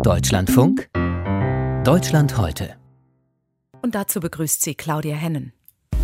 Deutschlandfunk Deutschland heute. Und dazu begrüßt sie Claudia Hennen.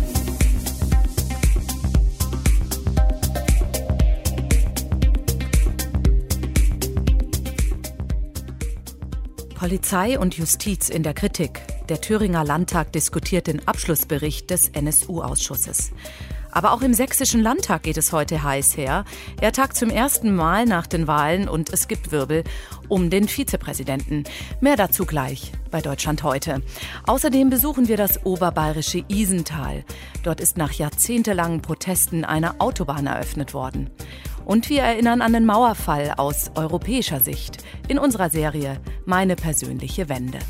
Polizei und Justiz in der Kritik. Der Thüringer Landtag diskutiert den Abschlussbericht des NSU-Ausschusses. Aber auch im Sächsischen Landtag geht es heute heiß her. Er tagt zum ersten Mal nach den Wahlen und es gibt Wirbel um den Vizepräsidenten. Mehr dazu gleich bei Deutschland heute. Außerdem besuchen wir das oberbayerische Isental. Dort ist nach jahrzehntelangen Protesten eine Autobahn eröffnet worden. Und wir erinnern an den Mauerfall aus europäischer Sicht in unserer Serie Meine persönliche Wende.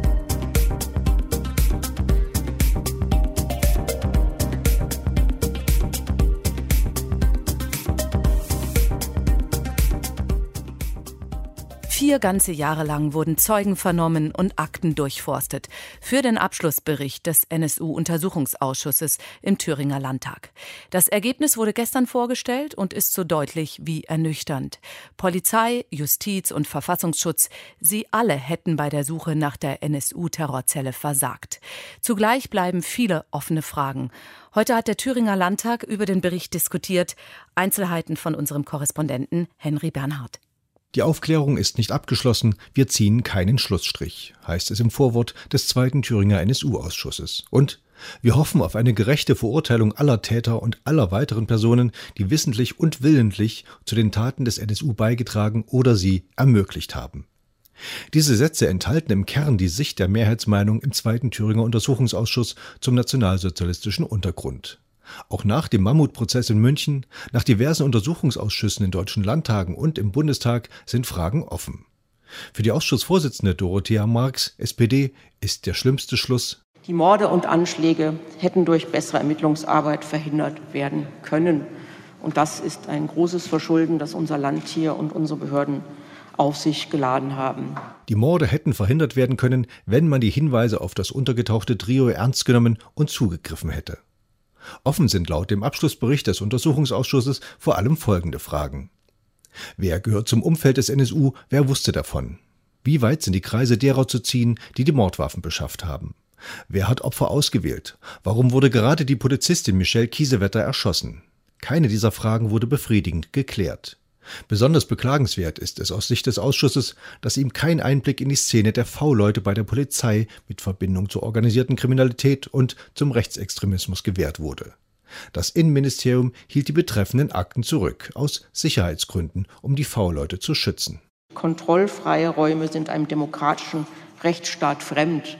Vier ganze Jahre lang wurden Zeugen vernommen und Akten durchforstet für den Abschlussbericht des NSU-Untersuchungsausschusses im Thüringer Landtag. Das Ergebnis wurde gestern vorgestellt und ist so deutlich wie ernüchternd. Polizei, Justiz und Verfassungsschutz, sie alle hätten bei der Suche nach der NSU-Terrorzelle versagt. Zugleich bleiben viele offene Fragen. Heute hat der Thüringer Landtag über den Bericht diskutiert. Einzelheiten von unserem Korrespondenten Henry Bernhard. Die Aufklärung ist nicht abgeschlossen, wir ziehen keinen Schlussstrich, heißt es im Vorwort des zweiten Thüringer NSU-Ausschusses. Und wir hoffen auf eine gerechte Verurteilung aller Täter und aller weiteren Personen, die wissentlich und willentlich zu den Taten des NSU beigetragen oder sie ermöglicht haben. Diese Sätze enthalten im Kern die Sicht der Mehrheitsmeinung im zweiten Thüringer Untersuchungsausschuss zum nationalsozialistischen Untergrund. Auch nach dem Mammutprozess in München, nach diversen Untersuchungsausschüssen in deutschen Landtagen und im Bundestag sind Fragen offen. Für die Ausschussvorsitzende Dorothea Marx, SPD, ist der schlimmste Schluss: Die Morde und Anschläge hätten durch bessere Ermittlungsarbeit verhindert werden können. Und das ist ein großes Verschulden, das unser Land hier und unsere Behörden auf sich geladen haben. Die Morde hätten verhindert werden können, wenn man die Hinweise auf das untergetauchte Trio ernst genommen und zugegriffen hätte. Offen sind laut dem Abschlussbericht des Untersuchungsausschusses vor allem folgende Fragen. Wer gehört zum Umfeld des NSU? Wer wusste davon? Wie weit sind die Kreise derer zu ziehen, die die Mordwaffen beschafft haben? Wer hat Opfer ausgewählt? Warum wurde gerade die Polizistin Michelle Kiesewetter erschossen? Keine dieser Fragen wurde befriedigend geklärt. Besonders beklagenswert ist es aus Sicht des Ausschusses, dass ihm kein Einblick in die Szene der V-Leute bei der Polizei mit Verbindung zur organisierten Kriminalität und zum Rechtsextremismus gewährt wurde. Das Innenministerium hielt die betreffenden Akten zurück, aus Sicherheitsgründen, um die V-Leute zu schützen. Kontrollfreie Räume sind einem demokratischen Rechtsstaat fremd.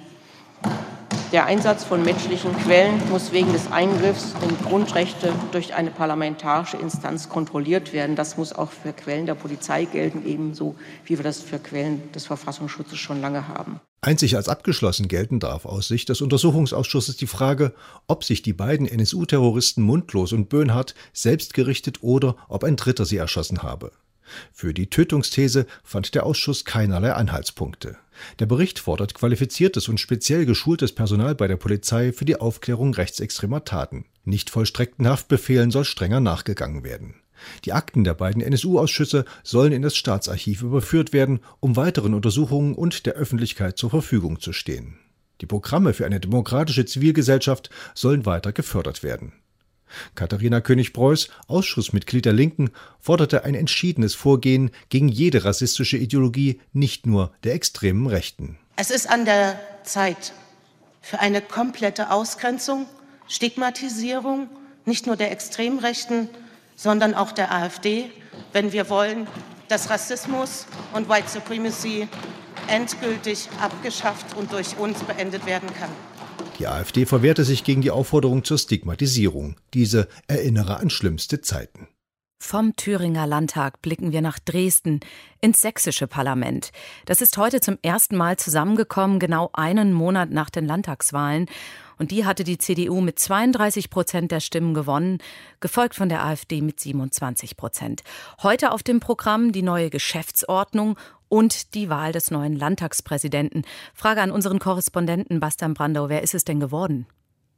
Der Einsatz von menschlichen Quellen muss wegen des Eingriffs in Grundrechte durch eine parlamentarische Instanz kontrolliert werden. Das muss auch für Quellen der Polizei gelten, ebenso wie wir das für Quellen des Verfassungsschutzes schon lange haben. Einzig als abgeschlossen gelten darf aus Sicht des Untersuchungsausschusses die Frage, ob sich die beiden NSU-Terroristen Mundlos und Böhnhardt selbst gerichtet oder ob ein Dritter sie erschossen habe. Für die Tötungsthese fand der Ausschuss keinerlei Anhaltspunkte. Der Bericht fordert qualifiziertes und speziell geschultes Personal bei der Polizei für die Aufklärung rechtsextremer Taten. Nicht vollstreckten Haftbefehlen soll strenger nachgegangen werden. Die Akten der beiden NSU-Ausschüsse sollen in das Staatsarchiv überführt werden, um weiteren Untersuchungen und der Öffentlichkeit zur Verfügung zu stehen. Die Programme für eine demokratische Zivilgesellschaft sollen weiter gefördert werden. Katharina König-Preuß, Ausschussmitglied der Linken, forderte ein entschiedenes Vorgehen gegen jede rassistische Ideologie, nicht nur der extremen Rechten. Es ist an der Zeit für eine komplette Ausgrenzung, Stigmatisierung, nicht nur der extremen Rechten, sondern auch der AfD, wenn wir wollen, dass Rassismus und White Supremacy endgültig abgeschafft und durch uns beendet werden kann. Die AfD verwehrte sich gegen die Aufforderung zur Stigmatisierung. Diese erinnere an schlimmste Zeiten. Vom Thüringer Landtag blicken wir nach Dresden, ins sächsische Parlament. Das ist heute zum ersten Mal zusammengekommen, genau einen Monat nach den Landtagswahlen. Und die hatte die CDU mit 32% der Stimmen gewonnen, gefolgt von der AfD mit 27%. Heute auf dem Programm die neue Geschäftsordnung und die Wahl des neuen Landtagspräsidenten. Frage an unseren Korrespondenten Bastian Brandau, wer ist es denn geworden?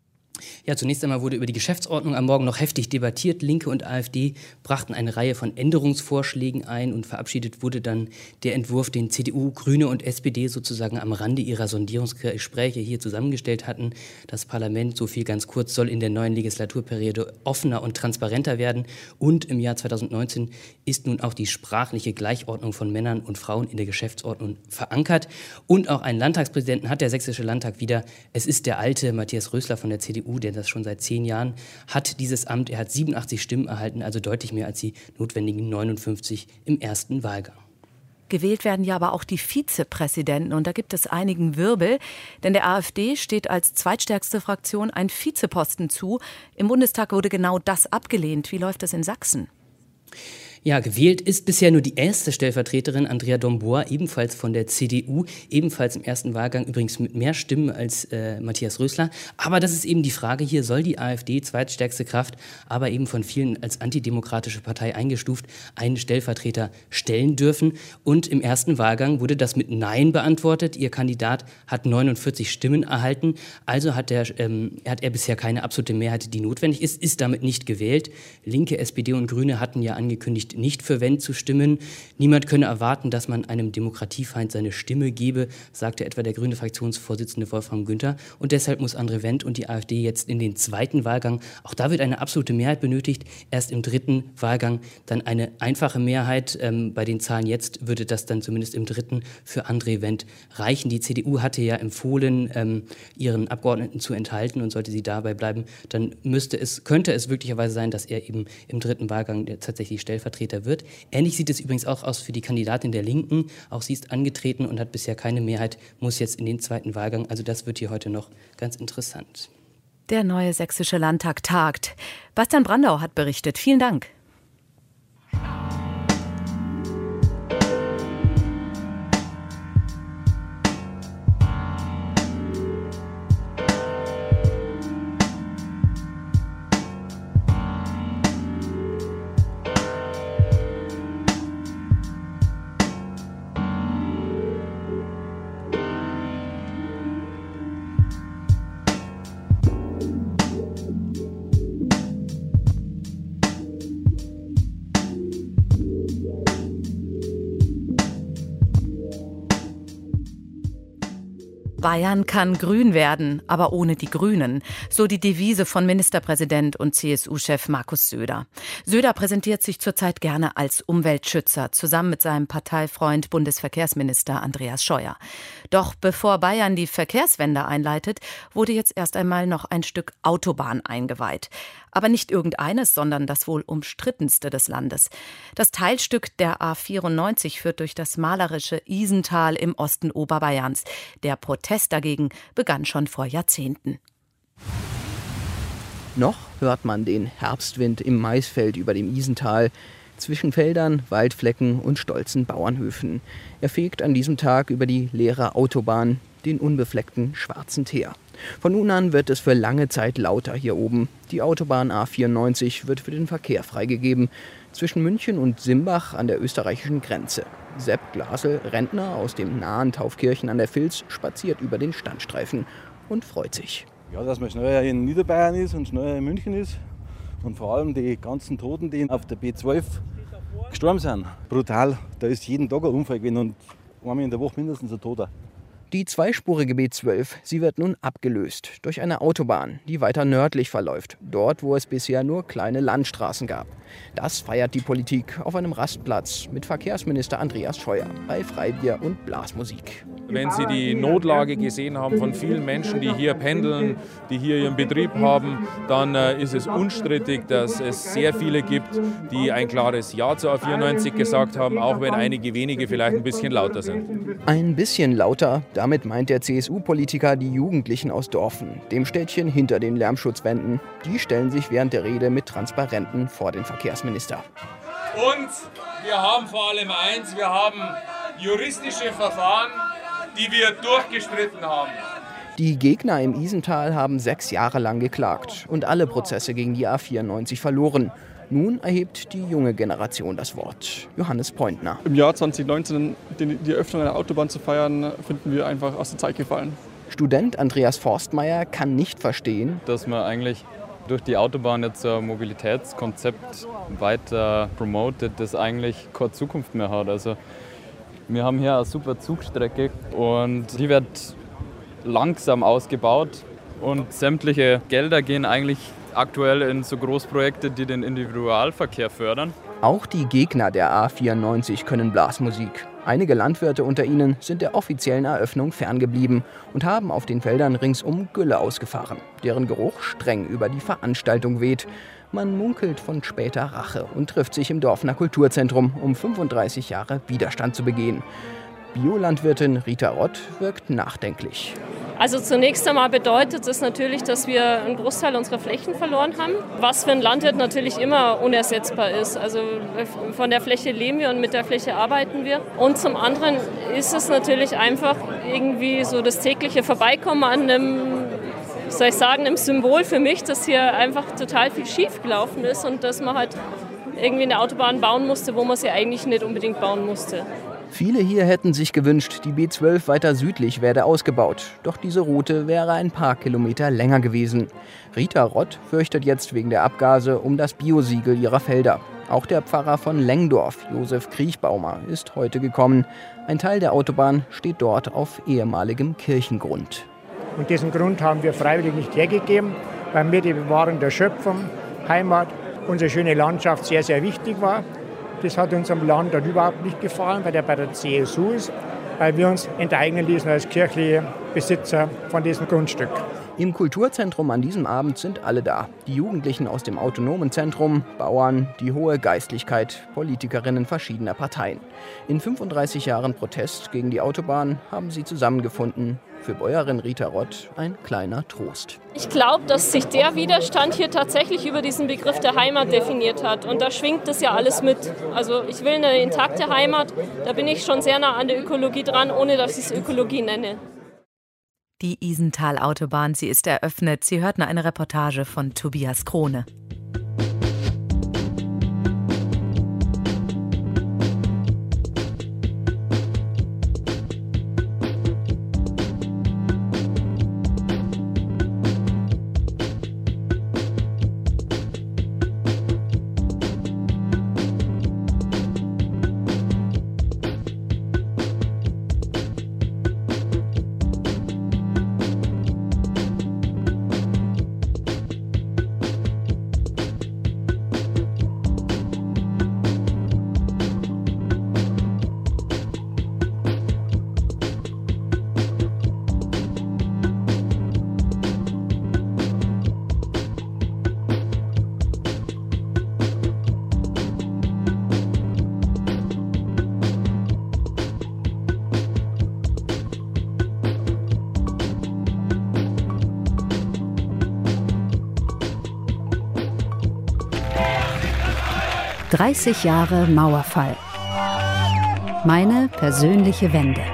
Ja, zunächst einmal wurde über die Geschäftsordnung am Morgen noch heftig debattiert. Linke und AfD brachten eine Reihe von Änderungsvorschlägen ein und verabschiedet wurde dann der Entwurf, den CDU, Grüne und SPD sozusagen am Rande ihrer Sondierungsgespräche hier zusammengestellt hatten. Das Parlament, so viel ganz kurz, soll in der neuen Legislaturperiode offener und transparenter werden. Und im Jahr 2019 ist nun auch die sprachliche Gleichordnung von Männern und Frauen in der Geschäftsordnung verankert. Und auch einen Landtagspräsidenten hat der Sächsische Landtag wieder. Es ist der alte Matthias Rösler von der CDU, der das schon seit 10 Jahren hat, dieses Amt. Er hat 87 Stimmen erhalten, also deutlich mehr als die notwendigen 59 im ersten Wahlgang. Gewählt werden ja aber auch die Vizepräsidenten und da gibt es einigen Wirbel, denn der AfD steht als zweitstärkste Fraktion ein Vizeposten zu. Im Bundestag wurde genau das abgelehnt. Wie läuft das in Sachsen? Ja, gewählt ist bisher nur die erste Stellvertreterin, Andrea Dombohr, ebenfalls von der CDU, ebenfalls im ersten Wahlgang, übrigens mit mehr Stimmen als Matthias Rösler. Aber das ist eben die Frage hier, soll die AfD, zweitstärkste Kraft, aber eben von vielen als antidemokratische Partei eingestuft, einen Stellvertreter stellen dürfen? Und im ersten Wahlgang wurde das mit Nein beantwortet. Ihr Kandidat hat 49 Stimmen erhalten, also hat er bisher keine absolute Mehrheit, die notwendig ist damit nicht gewählt. Linke, SPD und Grüne hatten ja angekündigt, nicht für Wendt zu stimmen. Niemand könne erwarten, dass man einem Demokratiefeind seine Stimme gebe, sagte etwa der grüne Fraktionsvorsitzende Wolfram Günther. Und deshalb muss André Wendt und die AfD jetzt in den zweiten Wahlgang. Auch da wird eine absolute Mehrheit benötigt. Erst im dritten Wahlgang dann eine einfache Mehrheit. Bei den Zahlen jetzt würde das dann zumindest im dritten für André Wendt reichen. Die CDU hatte ja empfohlen, ihren Abgeordneten zu enthalten, und sollte sie dabei bleiben, dann könnte es möglicherweise sein, dass er eben im dritten Wahlgang tatsächlich Stellvertreter wird. Ähnlich sieht es übrigens auch aus für die Kandidatin der Linken. Auch sie ist angetreten und hat bisher keine Mehrheit, muss jetzt in den zweiten Wahlgang. Also das wird hier heute noch ganz interessant. Der neue Sächsische Landtag tagt. Bastian Brandau hat berichtet. Vielen Dank. Bayern kann grün werden, aber ohne die Grünen. So die Devise von Ministerpräsident und CSU-Chef Markus Söder. Söder präsentiert sich zurzeit gerne als Umweltschützer, zusammen mit seinem Parteifreund Bundesverkehrsminister Andreas Scheuer. Doch bevor Bayern die Verkehrswende einleitet, wurde jetzt erst einmal noch ein Stück Autobahn eingeweiht. Aber nicht irgendeines, sondern das wohl umstrittenste des Landes. Das Teilstück der A94 führt durch das malerische Isental im Osten Oberbayerns. Der Protest dagegen begann schon vor Jahrzehnten. Noch hört man den Herbstwind im Maisfeld über dem Isental, zwischen Feldern, Waldflecken und stolzen Bauernhöfen. Er fegt an diesem Tag über die leere Autobahn, den unbefleckten schwarzen Teer. Von nun an wird es für lange Zeit lauter hier oben. Die Autobahn A94 wird für den Verkehr freigegeben, zwischen München und Simbach an der österreichischen Grenze. Sepp Glasel, Rentner aus dem nahen Taufkirchen an der Vils, spaziert über den Standstreifen und freut sich. Ja, dass man schneller in Niederbayern ist und schneller in München ist. Und vor allem die ganzen Toten, die auf der B12 gestorben sind. Brutal. Da ist jeden Tag ein Unfall gewesen und einmal in der Woche mindestens ein Toter. Die zweispurige B12, sie wird nun abgelöst durch eine Autobahn, die weiter nördlich verläuft, dort wo es bisher nur kleine Landstraßen gab. Das feiert die Politik auf einem Rastplatz mit Verkehrsminister Andreas Scheuer bei Freibier und Blasmusik. Wenn Sie die Notlage gesehen haben von vielen Menschen, die hier pendeln, die hier ihren Betrieb haben, dann ist es unstrittig, dass es sehr viele gibt, die ein klares Ja zur A94 gesagt haben, auch wenn einige wenige vielleicht ein bisschen lauter sind. Ein bisschen lauter, damit meint der CSU-Politiker die Jugendlichen aus Dorfen, dem Städtchen hinter den Lärmschutzwänden. Die stellen sich während der Rede mit Transparenten vor den Verkehrsminister. Und wir haben vor allem eins, wir haben juristische Verfahren, die wir durchgestritten haben. Die Gegner im Isental haben 6 Jahre lang geklagt und alle Prozesse gegen die A94 verloren. Nun erhebt die junge Generation das Wort. Johannes Pointner. Im Jahr 2019 die Eröffnung einer Autobahn zu feiern, finden wir einfach aus der Zeit gefallen. Student Andreas Forstmeier kann nicht verstehen, dass man eigentlich durch die Autobahn jetzt ein Mobilitätskonzept weiter promotet, das eigentlich keine Zukunft mehr hat. Also wir haben hier eine super Zugstrecke und die wird langsam ausgebaut und sämtliche Gelder gehen eigentlich aktuell in so Großprojekte, die den Individualverkehr fördern. Auch die Gegner der A94 können Blasmusik. Einige Landwirte unter ihnen sind der offiziellen Eröffnung ferngeblieben und haben auf den Feldern ringsum Gülle ausgefahren, deren Geruch streng über die Veranstaltung weht. Man munkelt von später Rache und trifft sich im Dorfner Kulturzentrum, um 35 Jahre Widerstand zu begehen. Biolandwirtin Rita Rott wirkt nachdenklich. Also zunächst einmal bedeutet es natürlich, dass wir einen Großteil unserer Flächen verloren haben, was für einen Landwirt natürlich immer unersetzbar ist. Also von der Fläche leben wir und mit der Fläche arbeiten wir. Und zum anderen ist es natürlich einfach irgendwie so das tägliche Vorbeikommen an einem Symbol für mich, dass hier einfach total viel schief gelaufen ist und dass man halt irgendwie eine Autobahn bauen musste, wo man sie eigentlich nicht unbedingt bauen musste. Viele hier hätten sich gewünscht, die B12 weiter südlich werde ausgebaut. Doch diese Route wäre ein paar Kilometer länger gewesen. Rita Rott fürchtet jetzt wegen der Abgase um das Biosiegel ihrer Felder. Auch der Pfarrer von Lengdorf, Josef Kriechbaumer, ist heute gekommen. Ein Teil der Autobahn steht dort auf ehemaligem Kirchengrund. Und diesen Grund haben wir freiwillig nicht hergegeben, weil mir die Bewahrung der Schöpfung, Heimat, unsere schöne Landschaft sehr, sehr wichtig war. Das hat unserem Land dann überhaupt nicht gefallen, weil der bei der CSU ist, weil wir uns enteignen ließen als kirchliche Besitzer von diesem Grundstück. Im Kulturzentrum an diesem Abend sind alle da. Die Jugendlichen aus dem autonomen Zentrum, Bauern, die hohe Geistlichkeit, Politikerinnen verschiedener Parteien. In 35 Jahren Protest gegen die Autobahn haben sie zusammengefunden. Für Bäuerin Rita Rott ein kleiner Trost. Ich glaube, dass sich der Widerstand hier tatsächlich über diesen Begriff der Heimat definiert hat. Und da schwingt das ja alles mit. Also ich will eine intakte Heimat. Da bin ich schon sehr nah an der Ökologie dran, ohne dass ich es Ökologie nenne. Die Isental-Autobahn, sie ist eröffnet. Sie hörten eine Reportage von Tobias Krone. »30 Jahre Mauerfall. Meine persönliche Wende.«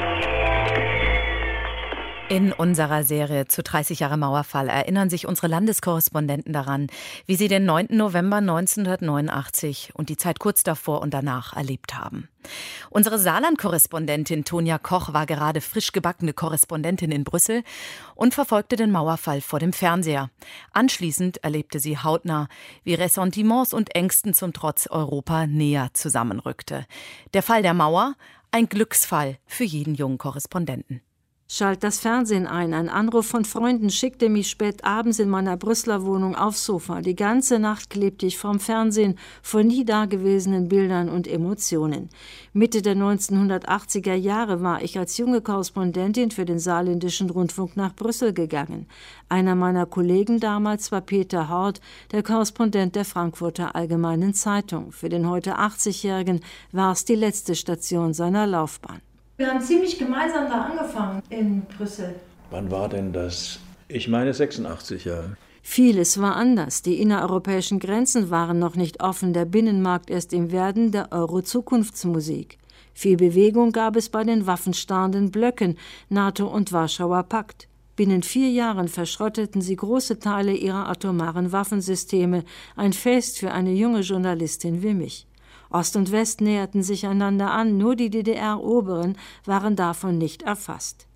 In unserer Serie zu 30 Jahre Mauerfall erinnern sich unsere Landeskorrespondenten daran, wie sie den 9. November 1989 und die Zeit kurz davor und danach erlebt haben. Unsere Saarland-Korrespondentin Tonja Koch war gerade frisch gebackene Korrespondentin in Brüssel und verfolgte den Mauerfall vor dem Fernseher. Anschließend erlebte sie hautnah, wie Ressentiments und Ängsten zum Trotz Europa näher zusammenrückte. Der Fall der Mauer, ein Glücksfall für jeden jungen Korrespondenten. Schalt das Fernsehen ein. Ein Anruf von Freunden schickte mich spät abends in meiner Brüsseler Wohnung aufs Sofa. Die ganze Nacht klebte ich vorm Fernsehen vor nie dagewesenen Bildern und Emotionen. Mitte der 1980er Jahre war ich als junge Korrespondentin für den Saarländischen Rundfunk nach Brüssel gegangen. Einer meiner Kollegen damals war Peter Hort, der Korrespondent der Frankfurter Allgemeinen Zeitung. Für den heute 80-Jährigen war es die letzte Station seiner Laufbahn. Wir haben ziemlich gemeinsam da angefangen in Brüssel. Wann war denn das? Ich meine 86 Jahre. Vieles war anders. Die innereuropäischen Grenzen waren noch nicht offen, der Binnenmarkt erst im Werden, der Euro-Zukunftsmusik. Viel Bewegung gab es bei den waffenstarrenden Blöcken, NATO und Warschauer Pakt. Binnen 4 Jahren verschrotteten sie große Teile ihrer atomaren Waffensysteme, ein Fest für eine junge Journalistin wie mich. Ost und West näherten sich einander an, nur die DDR-Oberen waren davon nicht erfasst.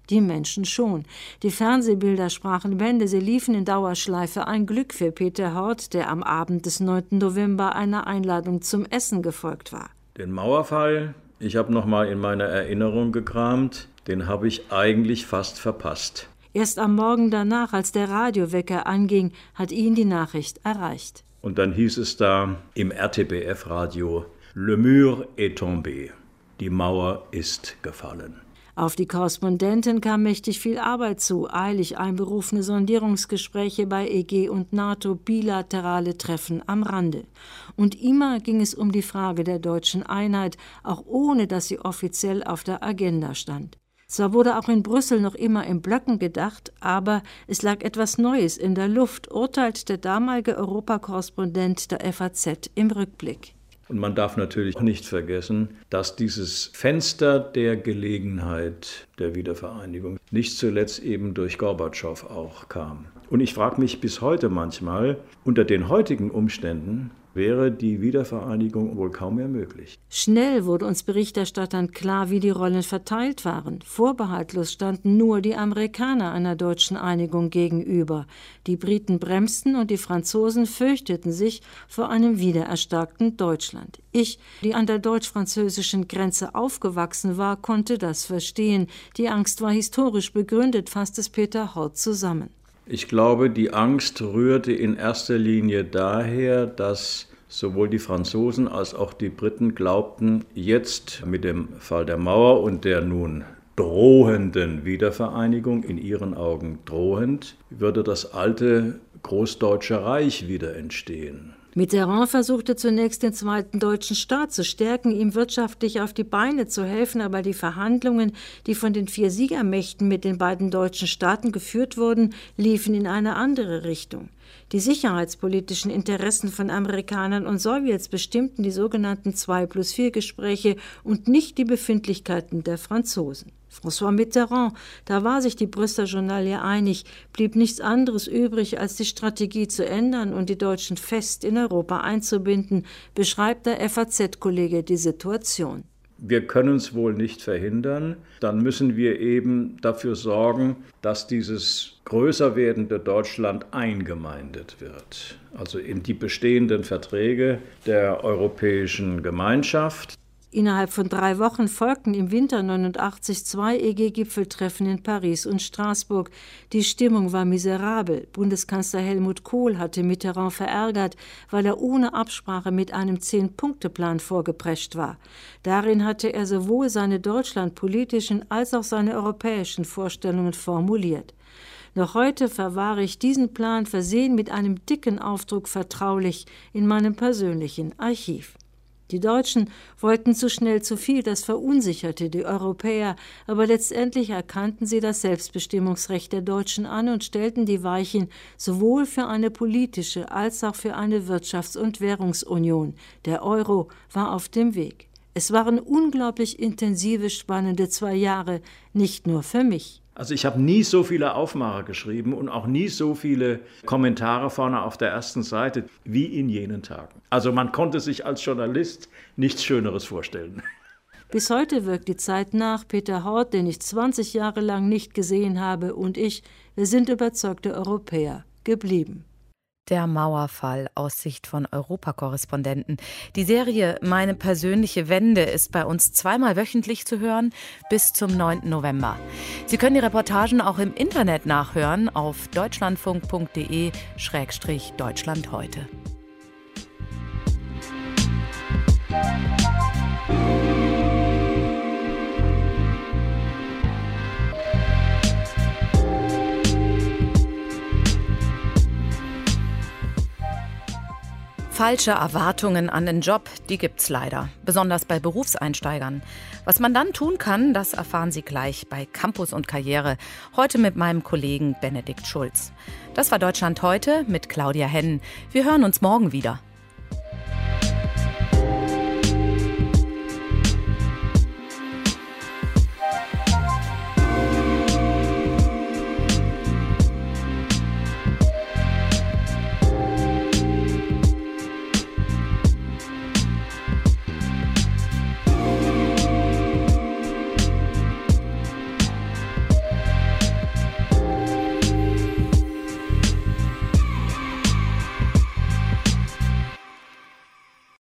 Die Menschen schon. Die Fernsehbilder sprachen Bände, sie liefen in Dauerschleife. Ein Glück für Peter Hort, der am Abend des 9. November einer Einladung zum Essen gefolgt war. Den Mauerfall, ich habe noch mal in meiner Erinnerung gekramt, den habe ich eigentlich fast verpasst. Erst am Morgen danach, als der Radiowecker anging, hat ihn die Nachricht erreicht. Und dann hieß es da im RTBF-Radio, Le mur est tombé, die Mauer ist gefallen. Auf die Korrespondentin kam mächtig viel Arbeit zu, eilig einberufene Sondierungsgespräche bei EG und NATO, bilaterale Treffen am Rande. Und immer ging es um die Frage der deutschen Einheit, auch ohne dass sie offiziell auf der Agenda stand. Zwar wurde auch in Brüssel noch immer in Blöcken gedacht, aber es lag etwas Neues in der Luft, urteilt der damalige Europakorrespondent der FAZ im Rückblick. Und man darf natürlich nicht vergessen, dass dieses Fenster der Gelegenheit der Wiedervereinigung nicht zuletzt eben durch Gorbatschow auch kam. Und ich frage mich bis heute manchmal, unter den heutigen Umständen wäre die Wiedervereinigung wohl kaum mehr möglich. Schnell wurde uns Berichterstattern klar, wie die Rollen verteilt waren. Vorbehaltlos standen nur die Amerikaner einer deutschen Einigung gegenüber. Die Briten bremsten und die Franzosen fürchteten sich vor einem wiedererstarkten Deutschland. Ich, die an der deutsch-französischen Grenze aufgewachsen war, konnte das verstehen. Die Angst war historisch begründet, fasst es Peter Hort zusammen. Ich glaube, die Angst rührte in erster Linie daher, dass sowohl die Franzosen als auch die Briten glaubten, jetzt mit dem Fall der Mauer und der nun drohenden Wiedervereinigung, in ihren Augen drohend, würde das alte Großdeutsche Reich wieder entstehen. Mitterrand versuchte zunächst den zweiten deutschen Staat zu stärken, ihm wirtschaftlich auf die Beine zu helfen, aber die Verhandlungen, die von den 4 Siegermächten mit den beiden deutschen Staaten geführt wurden, liefen in eine andere Richtung. Die sicherheitspolitischen Interessen von Amerikanern und Sowjets bestimmten die sogenannten 2+4-Gespräche und nicht die Befindlichkeiten der Franzosen. François Mitterrand, da war sich die Brüsseler Journalier einig, blieb nichts anderes übrig, als die Strategie zu ändern und die Deutschen fest in Europa einzubinden, beschreibt der FAZ-Kollege die Situation. Wir können es wohl nicht verhindern, dann müssen wir eben dafür sorgen, dass dieses größer werdende Deutschland eingemeindet wird, also in die bestehenden Verträge der Europäischen Gemeinschaft. Innerhalb von 3 Wochen folgten im Winter 89 2 EG-Gipfeltreffen in Paris und Straßburg. Die Stimmung war miserabel. Bundeskanzler Helmut Kohl hatte Mitterrand verärgert, weil er ohne Absprache mit einem 10-Punkte-Plan vorgeprescht war. Darin hatte er sowohl seine deutschlandpolitischen als auch seine europäischen Vorstellungen formuliert. Noch heute verwahre ich diesen Plan, versehen mit einem dicken Aufdruck, vertraulich in meinem persönlichen Archiv. Die Deutschen wollten zu schnell zu viel, das verunsicherte die Europäer, aber letztendlich erkannten sie das Selbstbestimmungsrecht der Deutschen an und stellten die Weichen sowohl für eine politische als auch für eine Wirtschafts- und Währungsunion. Der Euro war auf dem Weg. Es waren unglaublich intensive, spannende 2 Jahre, nicht nur für mich. Also ich habe nie so viele Aufmacher geschrieben und auch nie so viele Kommentare vorne auf der ersten Seite wie in jenen Tagen. Also man konnte sich als Journalist nichts Schöneres vorstellen. Bis heute wirkt die Zeit nach. Peter Hort, den ich 20 Jahre lang nicht gesehen habe, und ich, wir sind überzeugte Europäer geblieben. Der Mauerfall aus Sicht von Europakorrespondenten. Die Serie Meine persönliche Wende ist bei uns 2-mal wöchentlich zu hören bis zum 9. November. Sie können die Reportagen auch im Internet nachhören auf deutschlandfunk.de/Deutschland heute. Falsche Erwartungen an den Job, die gibt's leider, besonders bei Berufseinsteigern. Was man dann tun kann, das erfahren Sie gleich bei Campus und Karriere, heute mit meinem Kollegen Benedikt Schulz. Das war Deutschland heute mit Claudia Hennen. Wir hören uns morgen wieder.